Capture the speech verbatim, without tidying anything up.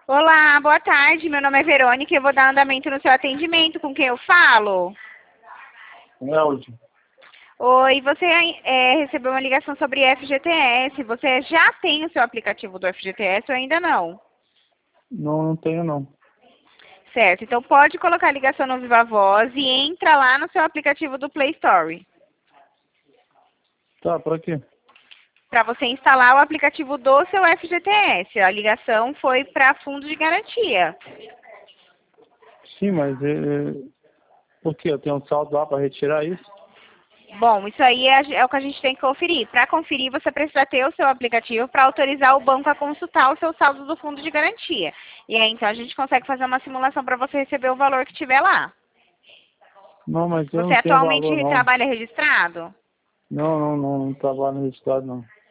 Olá, boa tarde. Meu nome é Verônica e eu vou dar andamento no seu atendimento. Com quem eu falo? Elton. Oi, você é, recebeu uma ligação sobre F G T S. Você já tem o seu aplicativo do F G T S ou ainda não? Não, não tenho não. Certo, então pode colocar a ligação no Viva Voz e entra lá no seu aplicativo do Play Store. Tá, pra quê? Para você instalar o aplicativo do seu F G T S. A ligação foi para fundo de garantia. Sim, mas é, é, por quê? Eu tenho um saldo lá pra retirar isso? Bom, isso aí é, é o que a gente tem que conferir. Para conferir, você precisa ter o seu aplicativo para autorizar o banco a consultar o seu saldo do fundo de garantia. E aí, então, a gente consegue fazer uma simulação para você receber o valor que tiver lá. Não, mas eu Você não tenho valor atualmente não. trabalha registrado? Não, não, não, não trabalho no estado não.